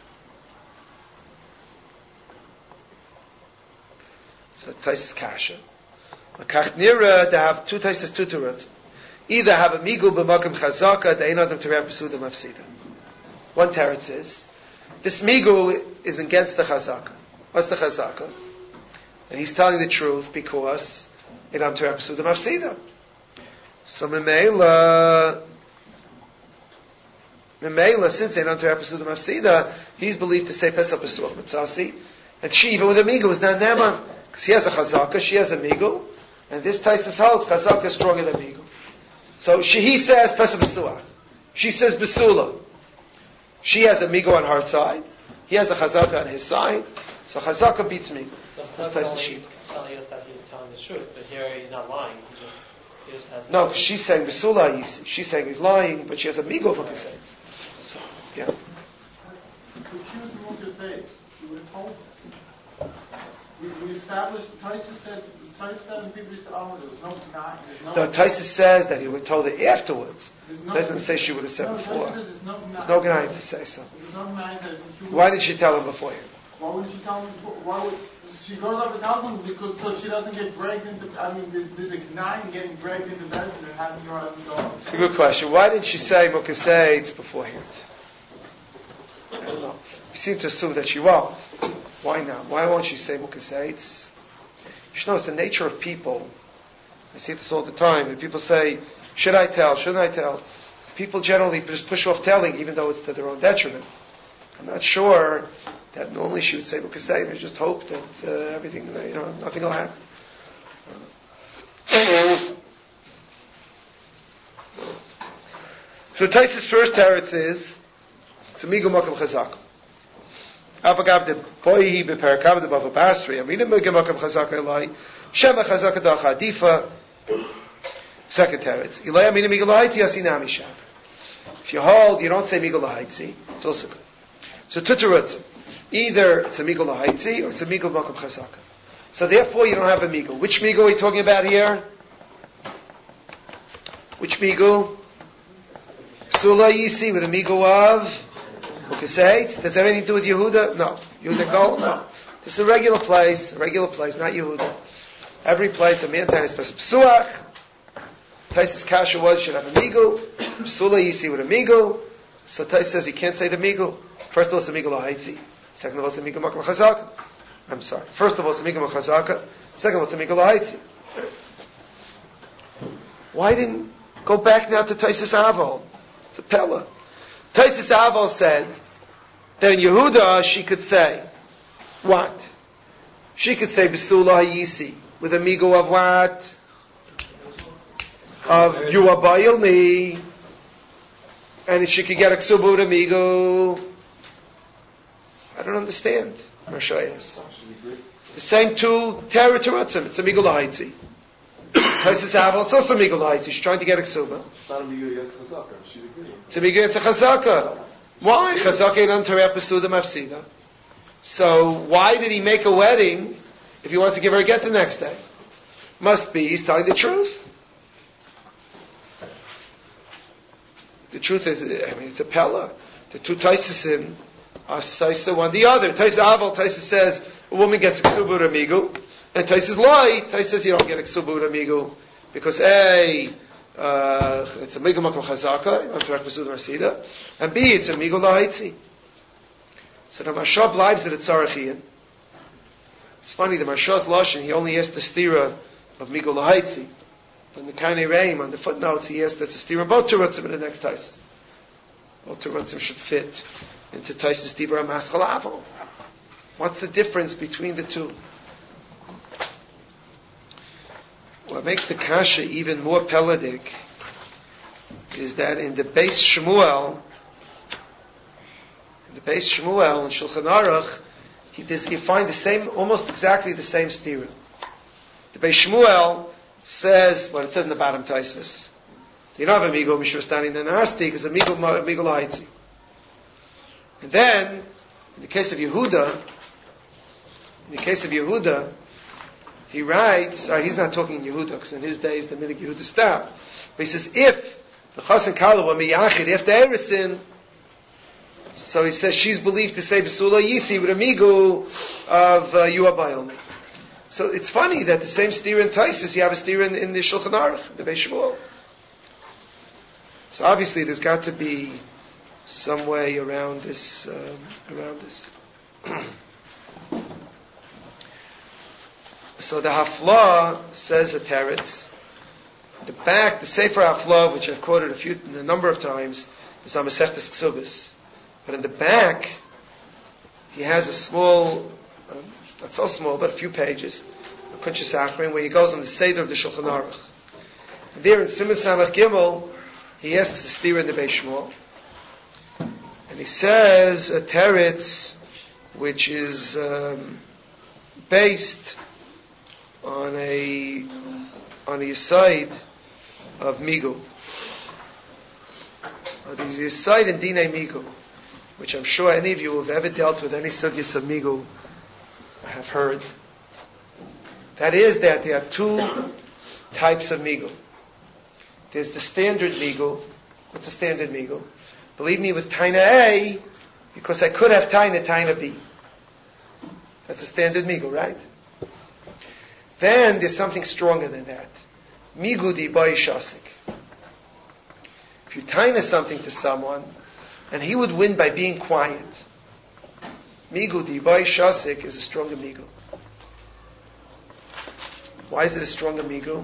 So Taisis kasha. Makach nira, they have two Taisis tuturats. Either have a migu b'makam chazaka, they ain't adam terev b'suda mafsida. One teretz is, this migu is against the chazaka. What's the chazaka? And he's telling the truth because it adam terev b'suda mafsida. So memela, since they adam terev b'suda mafsida, he's believed to say pesach b'suach mitzasi, and she, even with a migu, is not neman. Because he has a chazaka, she has a migu, and this Taisus holds chazaka is stronger than migu. So he says pesach b'suach. She says besula. She has a migu on her side. He has a chazaka on his side. So chazaka beats migu. That's That's not Taisus sheet. telling us that he's telling the truth, but here he's not lying. He just has. No, because she's saying besula yisi. She's saying he's lying, but she has a migu for says. So yeah. If she was moved to say, she would have told him. We established, Taisus said, and people used to argue, there's no denying. No, Taisus says that he would have told her afterwards. No, Doesn't say she would have said before. There's no denying to say so. There's no denying that Why did she tell him beforehand? Why would she tell him before? Why would she goes up and tells him because so she doesn't get dragged into, there's a denying getting dragged into that and having your own dog. It's a good question. Why didn't she say Mukasei beforehand? I don't know. We seem to assume that she won't. Why not? Why won't she say Mukasei? You should know it's the nature of people. I see this all the time. And people say, should I tell? Shouldn't I tell? People generally just push off telling, even though it's to their own detriment. I'm not sure that normally she would say Mukasei, and just hope that everything, nothing will happen. So Taisus' first teretz is it's a migu makam chazak. Avagav de boihi beperakav de bava basri. Amina migu makam chazak elai. Shema chazak adach adifa. Second teretz. Ilay amina migu lahaitzi asinami shab. If you hold, you don't say migu lahaitzi. It's also good. So tutarutz. Either it's a migu lahaitzi or it's a migu makam chazak. So therefore you don't have a migu. Which migu are we talking about here? Which migu? Psula Yisi with a migu of Ukaseit. Does that have anything to do with Yehuda? No. Yehuda Gol? No. This is a regular place, not Yehuda. Every place, a man is Psuach. Taisus Kasha was, should have a migu. Psula Yisi with a migu. So Taisus says he can't say the migu. First of all, it's a migu lahaitzi. Second of all, it's a migu makam chazaka. I'm sorry. First of all, it's a migu chazaka. Second of all, it's a migu lahaitzi. Why didn't go back now to Taisus Aval? It's a Pella. Taisus Aval said that in Yehuda she could say what? She could say Besula Hayisi with a migu of what? Of you abayil me, and she could get a ksubu with a migu. I don't understand. Marshayas. The same two territories. It's a migu lahaitzi. Taisus Aval, it's also migu lahaitzi. She's trying to get a ksuba. It's not a migu against chazaka. She's agreeing. It's a migu against a chazaka. Why? Chazaka ain't terep pesuda mafsida. So why did he make a wedding if he wants to give her a get the next day? Must be he's telling the truth. The truth is, it's a pella. The two Taisusim are Saisa one the other. Taisus Aval, Taisus says a woman gets a ksuba amigu, and Taisus lie. Taisus says you don't get a ksuba amigu because A, it's a migu makam chazaka, you don't have to masida, and B, it's a migu lahaitzi. So the Marsha lives at a tzarachian. It's funny, the Marsha's lashon, he only asked the stira of migu lahaitzi. On the Kainei Reim, on the footnotes, he asked that's a stira both terutzim in the next Taisus. Both terutzim should fit into Taisus Dibra Maschal Aval. What's the difference between the two? What makes the kasha even more peladik is that in the Beis Shmuel in Shulchan Aruch, you find the same, almost exactly the same stira. The Beis Shmuel says what it says in the bottom Taisus. You don't have a migu mishur standing in the nasti because a migu lahaitzi. And then, in the case of Yehuda, he writes, he's not talking Yehuda, because in his days the minig Yehuda stopped. But he says, if the Chas and Kala were miyachid after Erisin, so he says she's believed to say Besula Yisi with a migu of Yuabayilmi. So it's funny that the same steer in Taisus, you have a steer in the Shulchan Aruch, the Beis Shmuel. So obviously there's got to be some way around this. So the Haflah says a teretz. The back, the Sefer Haflah, which I've quoted a number of times, is on Masechtas Ksubis. But in the back, he has a small, not so small, but a few pages, a Kunshas Achrim, where he goes on the Seder of the Shulchan Aruch. And there in Siman Samach Gimel, he asks the steer in the Beis Shmuel. And he says a teretz which is based on the side of migu, the side in Dinei migu, which I'm sure any of you who have ever dealt with any sugyas of migu have heard. That is that there are two types of migu. There's the standard migu. What's the standard migu? Believe me, with Taina A, because I could have Taina B. That's the standard migu, right? Then there's something stronger than that. Migu di bai shasik. If you Taina something to someone, and he would win by being quiet, Migu di bai shasik is a stronger migu. Why is it a stronger migu?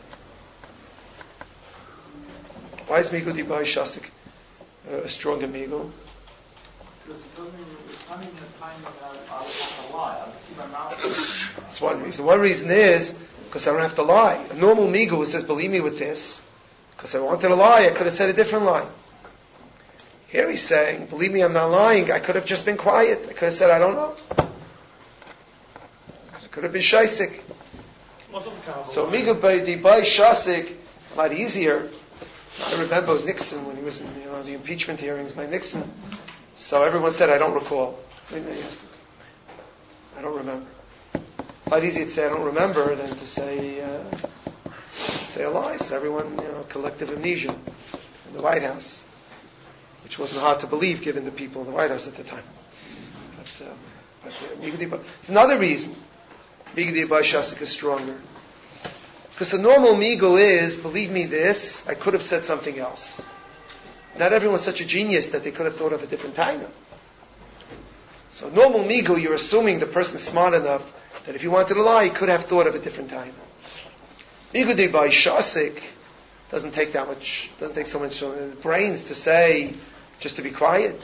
Why is migu di bai shasik a stronger migu? Because it doesn't mean it's not even a time of a lie. I'll keep my mouth. That's one reason. One reason is because I don't have to lie. A normal migu who says, believe me with this, because I wanted to lie, I could have said a different lie. Here he's saying, believe me, I'm not lying. I could have just been quiet. I could have said, I don't know. I could have been shaisik. So migu by shasik, a lot easier. I remember Nixon when he was in the impeachment hearings by Nixon. So everyone said, I don't recall. I don't remember. A lot easier to say I don't remember than to say a lie. So everyone, collective amnesia in the White House, which wasn't hard to believe given the people in the White House at the time. But it's another reason Migudi by Shasik is stronger. Because the normal migu is, believe me this, I could have said something else. Not everyone's such a genius that they could have thought of a different taina. So normal migu, you're assuming the person's smart enough that if he wanted to lie, he could have thought of a different taina. Migudi by shasik doesn't take so much brains to say, just to be quiet.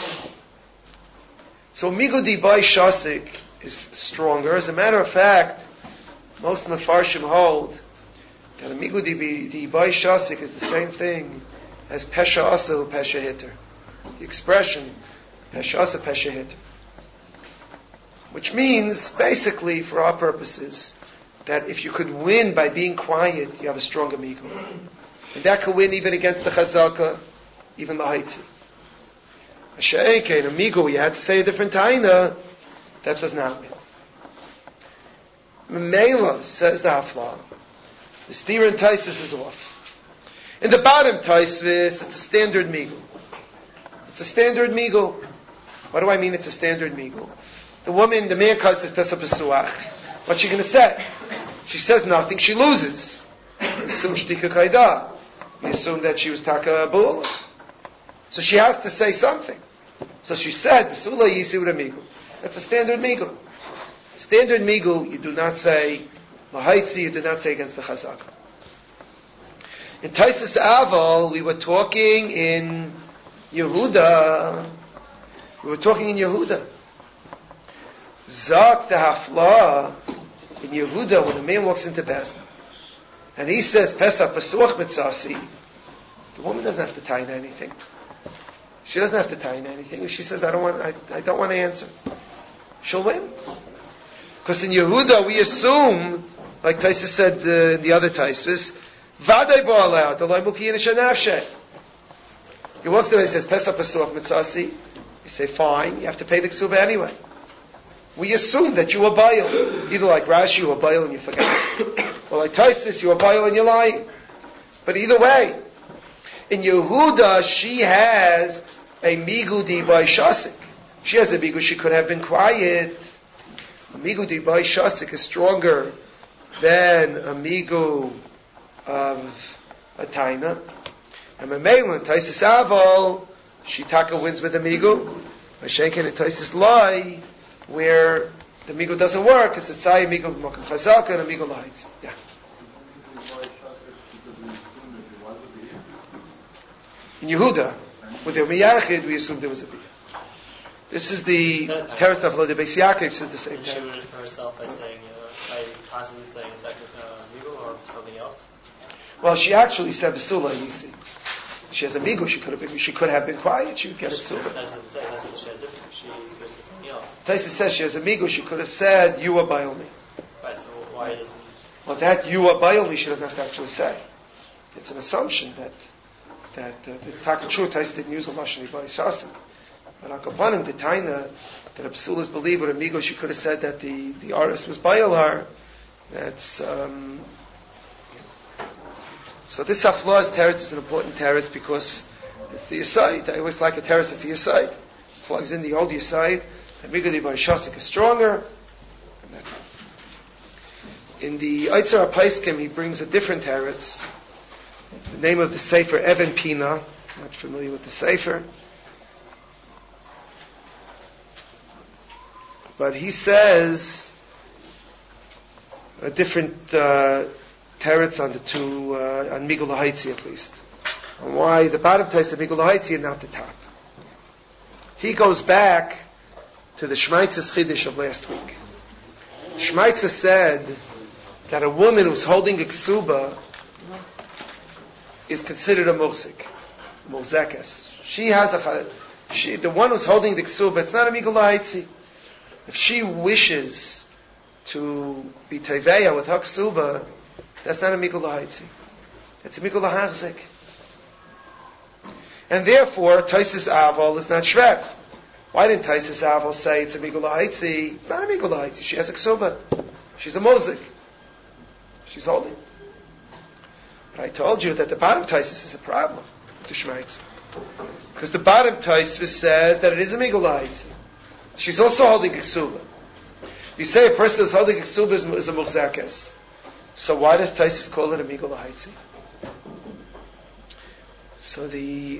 So migudi by shasik is stronger. As a matter of fact, most Mefarshim hold that a migudi by shasik is the same thing as pesha asa pesha hitter. The expression pesha asa pesha hitter, which means basically, for our purposes, that if you could win by being quiet, you have a stronger migu, and that could win even against the chazaka, even the haitzi. A she'ekein, a migu, you had to say a different taina, that does not win. Mela, says the Hafla, the steer in Taisus is off. In the bottom Taisus, it's a standard migu. It's a standard migu. What do I mean it's a standard migu? The woman, the man says Pesach Pesuach. What's she going to say? She says nothing, she loses. You assume Shtika Kaida. You assume that she was Taka Bula. So she has to say something. So she said, Besula Yisi with a migu. That's a standard migu. Standard migu, you do not say lahaitzi, you do not say against the chazaka. In Taisus Aval, we were talking in Yehuda. Zak the Hafla in Yehuda, when a man walks into Bezdin, and he says Pesach Pesuach Mitzasi, the woman doesn't have to tie in anything. She doesn't have to tie in anything. If she says, I don't want to answer, she'll win. Because in Yehuda, we assume, like Taisus said in the other Taisus, Vaday Ba'aleh, Deloi Mukiyin Shanafshe. He walks there and says, Pesach Pesuach Mitzasi. You say, fine, you have to pay the ksuba anyway. We assume that you were bail. Either like Rashi, you were bail and you forgot. Or like Taisus, you were bail and you're lying. But either way, in Yehuda, she has a migudi by shasik. She has a migu, she could have been quiet. A migu di by shasik is stronger than a migu of a taina. And Memelin, Taisus Aval, she taka wins with a migu. Mashenken and Taisus lie, where the migu doesn't work, it's a tzai migu b'makam chazaka and a migu light. Yeah. In Yehuda, with the Miyachid, we assumed there was a biyah. This is the Teres of the Beis Yaakov said the same thing. She would refer herself by saying, by possibly saying, is that migu or something else? Well, she actually said Besula Yisi. She has a migu. She could have been quiet. She would get a Besula. Doesn't say that's she had different. She could say something else. Taisa says she has a migu. She could have said you are bail me. Right. So why doesn't? Well, that you are bail me, she doesn't have to actually say. It's an assumption that the Takachur Taisa didn't use a lashon by shasim. But Akapanim, the Taina, that a Besula is believed with a migu, she could have said that the artist was bail her. That's. So this Hafla's teretz is an important teretz because it's the Yesayid. I always like a teretz that's the Yesayid. Plugs in the old Yesayid. And Migudi by Shasik is stronger. And that's it. In the Eitzar HaPaiskim, he brings a different teretz. The name of the Sefer, Even Pina. I'm not familiar with the Sefer. But he says a different teretz on the two, on Migul HaHaitzi at least. And why the bottom taste of Migul HaHaitzi and not the top. He goes back to the Shmaitzes Chiddush of last week. Shmaitzes said that a woman who's holding a ksuba is considered a muhzik, muhzekes. The one who's holding the ksuba, it's not a migul lahaitzi. If she wishes to be teveya with her ksuba, that's not a migul lahaitzi. It's a migul lahachzik. And therefore, Taisus Aval is not shvek. Why didn't Taisus Aval say it's a migul lahaitzi? It's not a migul lahaitzi. She has a ksuba. She's a muhzik. She's holding. But I told you that the bottom Taisus is a problem to Shmaitz. Because the bottom Taisus says that it is a migul lahaitzi. She's also holding a ksuba. You say a person who's holding a ksuba is a muhzekes. So why does Taisus call it a migul lahaitzi? So the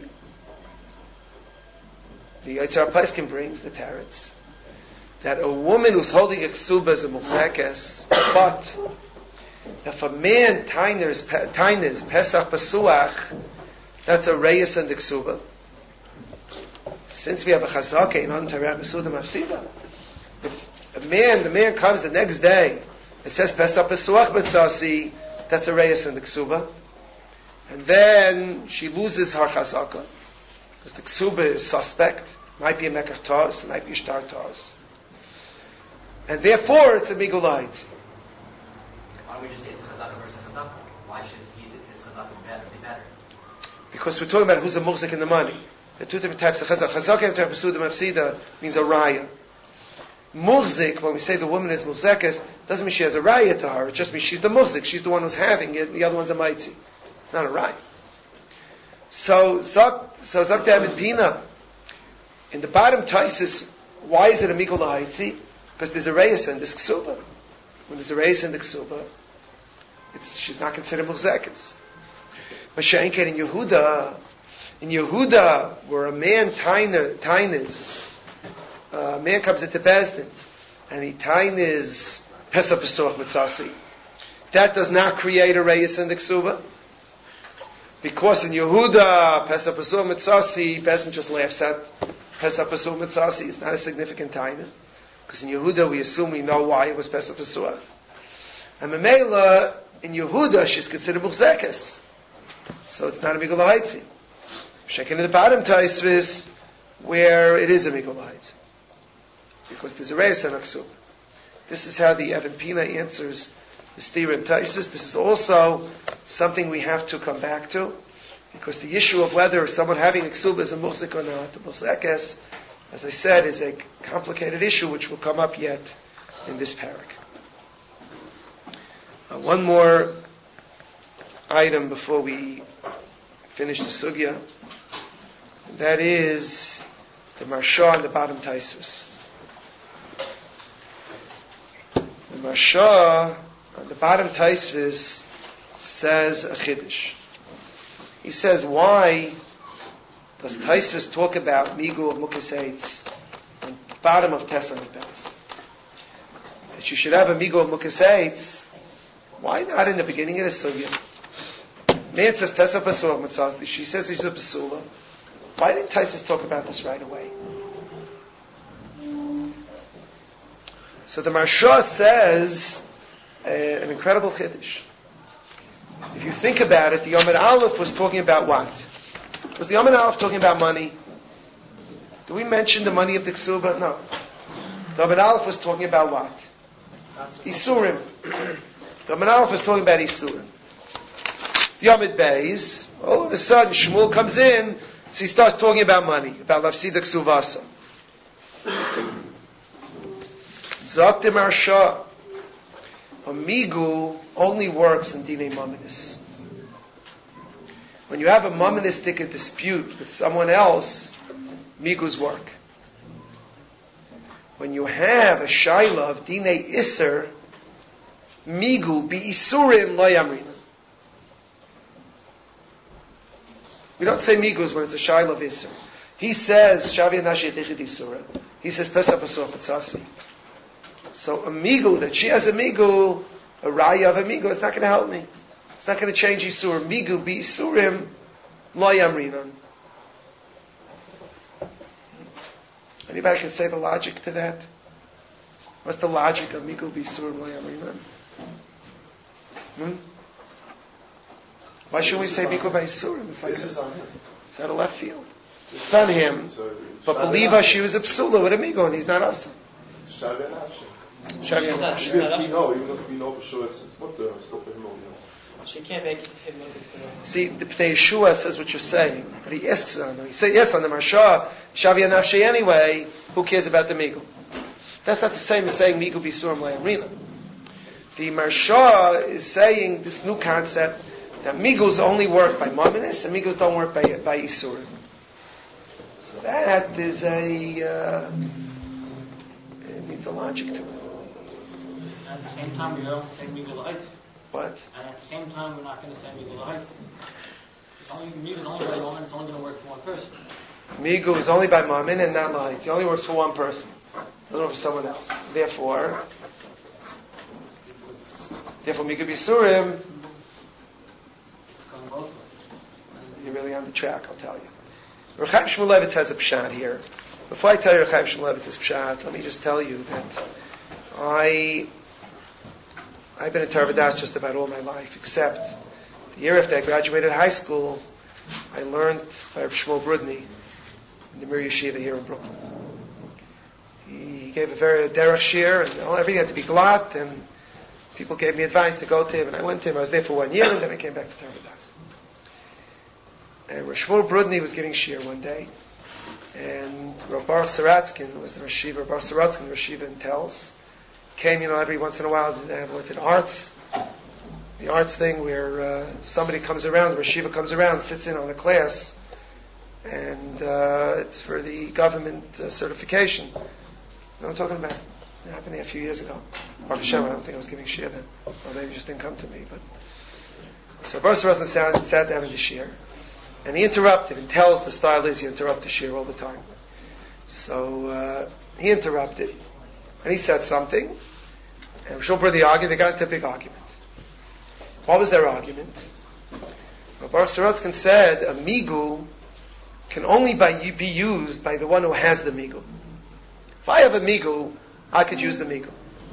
Yitzhar Paiskin brings the tarets that a woman who's holding a ksuba is a muhzekes, but if a man tainers Pesach Pasuach, that's a reyes and the ksuba. Since we have a chazaka in on Torah Besuda Mafsida, if the man comes the next day, it says Pesach Pasuach B'tzasi, that's a reyes and the ksuba. And then she loses her chazaka, because the ksuba is suspect. Might be a mekach tos, it might be a shtar tos. And therefore, it's a migul lahaitzi. Why would you say it's a chazaka versus chazaka? Why should his chazaka be better? Because we're talking about who's a muhzik in the money. There are two different types of chazaka. Chazaka in Torah Besuda Mafsida means a raya. Muhzik, when we say the woman is muhzekes, doesn't mean she has a raya to her. It just means she's the muhzik. She's the one who's having it, and the other one's a maitzi. It's not a raya. So Zok David Pina, in the bottom Taisis, why is it a migul lahaitzi? Because there's a reyes in this ksuba. When there's a reyes in the ksuba, she's not considered muhzekes. Mashenken in Yehuda, where a man tainers, a man comes into Bezdin, and he tainers Pesach Pasuach Mitzasi, that does not create a reyes in the ksuba. Because in Yehuda, Pesach Pasuach Mitzasi, Bezdin just laughs at Pesach Pasuach Mitzasi. It's not a significant tainer. Because in Yehuda, we assume we know why it was Pesach Pasuach. And Memela, in Yehuda, she's considered muhzekes. So it's not a migul lahaitzi. Shekin in the bottom Taisvis, where it is a migul lahaitzi. Because there's a reyes and a ksuba. This is how the Evan Pina answers the stira and Taisus. This is also something we have to come back to, because the issue of whether someone having a ksuba is a muhzik or not, the muhzekes, as I said, is a complicated issue which will come up yet in this parak. One more item before we finish the sugya, and that is the Marsha and the bottom Taisus. The Marsha on the bottom Taisvis says a chiddush. He says, why does Taisvis talk about migu of mukhes eitz on the bottom of Testament Beis? That you should have a migu of mukhes eitz. Why not in the beginning of the sugya? Man says Pesach Pasuach Mitzasi. She says he's a Pesula. Why didn't Taisvis talk about this right away? So the Marsha says an incredible chiddush. If you think about it, the Yomid Aleph was talking about what? Was the Yomid Aleph talking about money? Did we mention the money of the Ksuba? No. The Yomid Aleph was talking about what? Isurim. The Yomid Aleph was talking about Isurim. The Yomid Beis, all of a sudden Shmuel comes in, so he starts talking about money, about Lafsida Ksuvasa. Zok de Marsha, a migu only works in Dinei Maminis. When you have a Maministic dispute with someone else, migu's work. When you have a Shaila of Dinei Isser, migu bi Isurim lo yamrina. We don't say migus when it's a Shaila of Isser. He says, Shavi Nashi Yetichid Isura. He says, Pesach Pasuach Mitzasi. So a migu, that she has a migu, a raya of a migu, it's not going to help me. It's not going to change Yisur. Migu bi Yisurim lo yamrinan. Anybody can say the logic to that? What's the logic of migu bi Yisurim lo yamrinan? Why shouldn't we say Mikul by Isurim? It's like This is on him. it's out of left field. It's on him. So, But believe us, she was a psula with a migo, and he's not us. Shavia Nafshe. Shavia She's Nafshe. not us. Even if we know for sure it's mutter, still for him. She can't make him look for her. See, the Pnei Yeshua says what you're saying, but he asks on them. He says, yes, on the Marsha, Shavia Nafshe anyway, who cares about the migo? That's not the same as saying migo bisurim le'amrina. The Marsha is saying this new concept that migos only work by mominus and migos don't work by isurim. So that is it needs a logic to it. At the same time, we don't say Miguel Heights. But And at the same time, we're not going to say Miguel Heights. Miguel only by moment, it's only going to work for one person. migo is only by momin and not lights. It only works for one person. It doesn't work for someone else. Therefore migo bisurim, It's going both ways. you're really on the track, I'll tell you. Rechaim Shmulevitz has a pshat here. Before I tell you Rechaim Shmulevitz's pshat, let me just tell you that I've been in Tarvadas just about all my life, except the year after I graduated high school, I learned by Rav Shmuel Brudny in the Mir Yeshiva here in Brooklyn. He gave a very derech shir, and everything had to be glot, and people gave me advice to go to him, and I went to him. I was there for 1 year, and then I came back to Tarvadas. And Rav Shmuel Brudny was giving shir one day, and Rav Baruch Saratskin was the Rashiva. Rav Baruch Saratskin, the Rashiva in Telz, came, every once in a while, they have, arts? The arts thing where somebody comes around, the Rashiva comes around, sits in on a class, and it's for the government certification. You know what I'm talking about? It happened a few years ago. Baruch Hashem, I don't think I was giving shir then. Or maybe it just didn't come to me. But so Baruch Saratskin sat down in the shir, and he interrupted, and tells the style is you interrupt the shir all the time. So he interrupted, and he said something, and Shulper argued, they got into a big argument. What was their argument? Well, Baruch Saratskin said, a migu can only be used by the one who has the migu. If I have a migu, I could use the migu.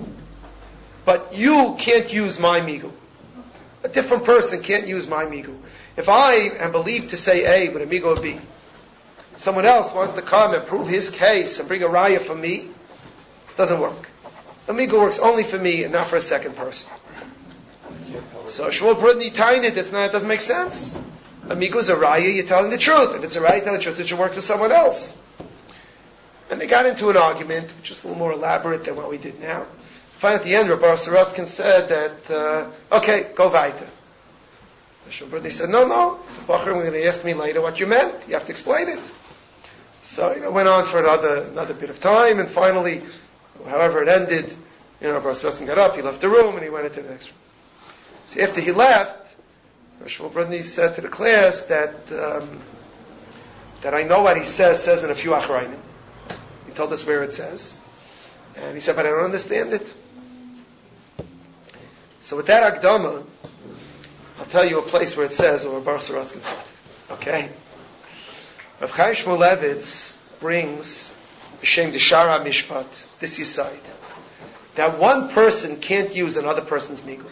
But you can't use my migu. A different person can't use my migu. If I am believed to say A, but a migu of B, someone else wants to come and prove his case and bring a raya for me, it doesn't work. A migu works only for me and not for a second person. So Shmuel Brudny tying it doesn't make sense. A migu is a raya, you're telling the truth. If it's a raya, you're telling the truth, it should work for someone else. And they got into an argument, which is a little more elaborate than what we did now. Finally, at the end, Rabbi Saratskin said that, okay, go weiter. Shmuel Brudny said, no, we're going to ask me later what you meant. You have to explain it. So, it went on for another bit of time, and finally, however it ended, Rabbi Saratskin got up, he left the room, and he went into the next room. So after he left, Shmuel Brudny said to the class that I know what he says in a few achrayim. He told us where it says. And he said, but I don't understand it. So with that akdama, I'll tell you a place where it says, or Baruch Saratskin said. Okay? Rav Chaim Shmulevitz brings B'Shem Deshara Mishpat, this yesod, that one person can't use another person's migu.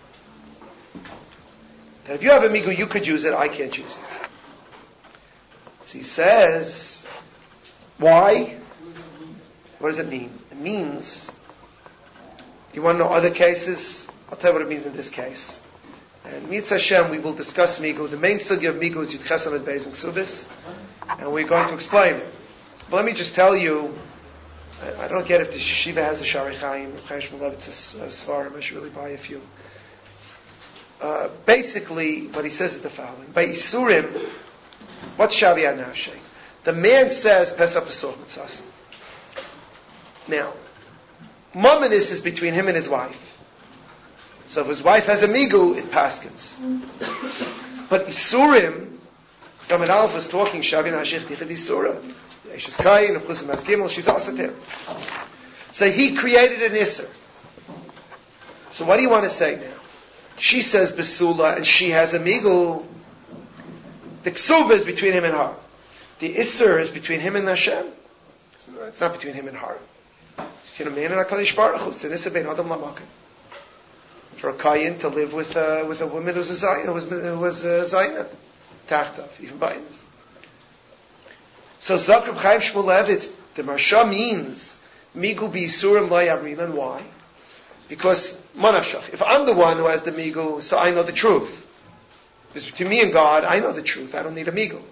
That if you have a migu, you could use it, I can't use it. So he says, why? What does it mean? It means, you want to know other cases? I'll tell you what it means in this case. And Mitzvah Hashem, we will discuss migu. The main sugya of migu is Yud Ches Amud Beis and Ksubis, and we're going to explain it. But let me just tell you, I don't get if the yeshiva has a Shari Chaim, Chaim Shmulevitz's Svarim, I should really buy a few. Basically, what he says is the following. By Isurim, what's Shavia Nafshe? The man says, Pesach Pesach Mitzasim. Now, Mominus is between him and his wife. So if his wife has a migu, it paskins. But Isurim, Yamin Aleph was talking, Shavia Nafshech Tichad Isura. Eishes Kayin, of Chusim Mas Gimel, she's Asatir. So he created an Isser. So what do you want to say now? She says Besula and she has a migu. The Ksuba is between him and her. The Isser is between him and Hashem. It's not between him and her. It's between a man and HaKadosh Baruch Hu. It's an Isser bein Adam Lamakim. for a Kayin to live with a woman who was a Zaina, Tachtav, even by this. So Zakrib Chaim Shmulevitz, the Marsha means Migu B'Yisurim Lo Yamrinan. Why? Because Manavshach. If I'm the one who has the Migu, so I know the truth. Because between me and God, I know the truth. I don't need a Migu.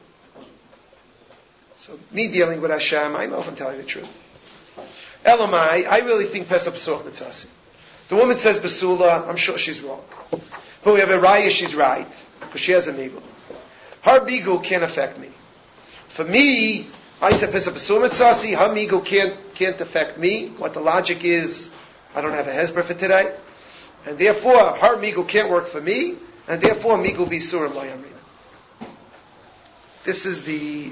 So me dealing with Hashem, I know if I'm telling the truth. Elamai, I really think Pesach B'Such Mitzasi. The woman says Basula, I'm sure she's wrong. But we have a Raya, she's right, because she has a Migu. Her Migu can't affect me. For me, I said Pesach B'Such Mitzasi, her Migu can't affect me. What the logic is, I don't have a Hezbollah for today. And therefore, her Migu can't work for me, and therefore Migu B'Yisurim Lo Yamrinan. This is the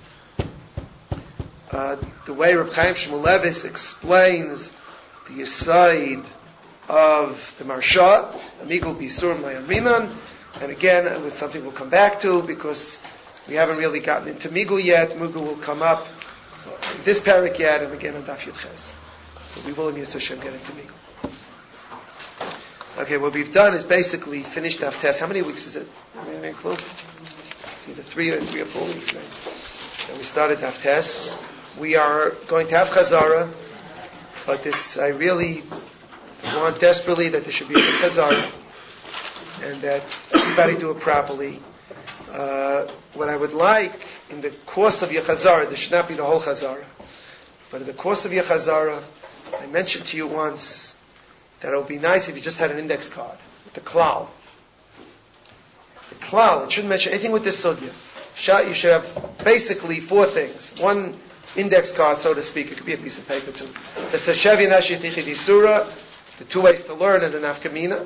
way Reb Chaim Shmulevitz explains the Yesod of the Marsha, Migu B'Yisurim Lo Yamrinan, and again, it's something we'll come back to, because we haven't really gotten into Migu yet. Migu will come up in this parak yet, and again on Daf Yud Ches. So we will in Yisrael Hashem get into Migu. Okay, what we've done is basically finished Daf Tes. How many weeks is it? Any clue? It's either 3 or 4 weeks, right? And we started Daf Tes. We are going to have Chazara, but this, I really want desperately that there should be a Chazara, and that everybody do it properly. What I would like, in the course of your Chazara, there should not be the whole Chazara, but in the course of your Chazara, I mentioned to you once that it would be nice if you just had an index card with the klal. The klal, it shouldn't mention anything with this sugya. You should have basically 4 things. One index card, so to speak, it could be a piece of paper too, that says Shevi Nashi Tichid Isura, the 2 ways to learn and an Nafkamina.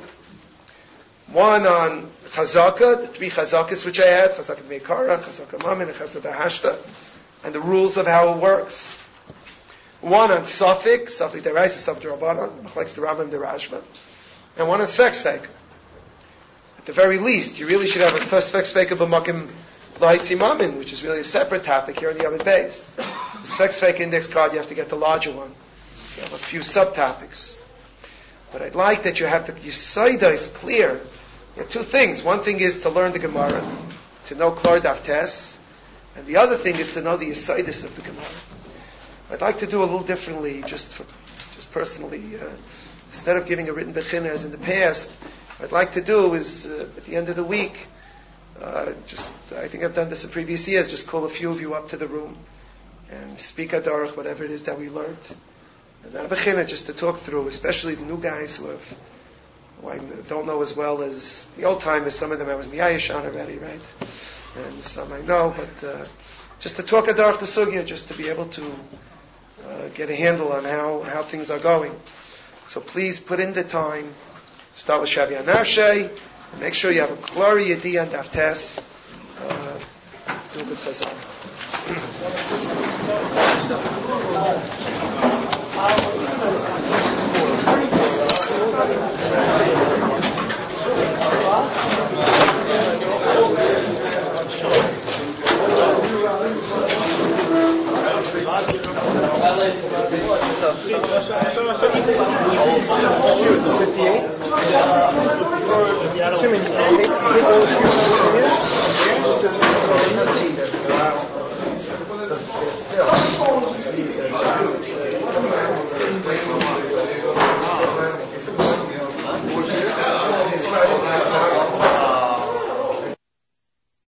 One on Chazaka, the 3 Chazakas which I had, Chazaka Meikara, Chazaka Mamin, and Chazaka Hashta, and the rules of how it works. One on Safik Deraisa, Safik Derabanan, Machlekes the Rambam, the Rashba, and one on Sfek Sfeika. At the very least, you really should have a Sfek Sfeika B'makim L'Haitzi Mamin, which is really a separate topic here on the Yamid Beis. The Sfek Sfeika index card, you have to get the larger one. So you have a few subtopics. But I'd like that you have the Yesaidah is clear. There are 2 things. One thing is to learn the Gemara, to know Klor Daf Tes, and the other thing is to know the Yesaidah of the Gemara. I'd like to do a little differently, just personally. Instead of giving a written bechina as in the past, what I'd like to do is, at the end of the week, I think I've done this in previous years, just call a few of you up to the room and speak Adarach, whatever it is that we learned. And not a bechina, just to talk through, especially the new guys who I don't know as well as the old timers. Some of them I was miyayish on already, right? And some I know, but just to talk Adarach the sugya, just to be able to get a handle on how things are going. So please put in the time. Start with Shavi Anashe. Make sure you have a Klari Yedi and Daf Tes. Do a good chazar. Assuming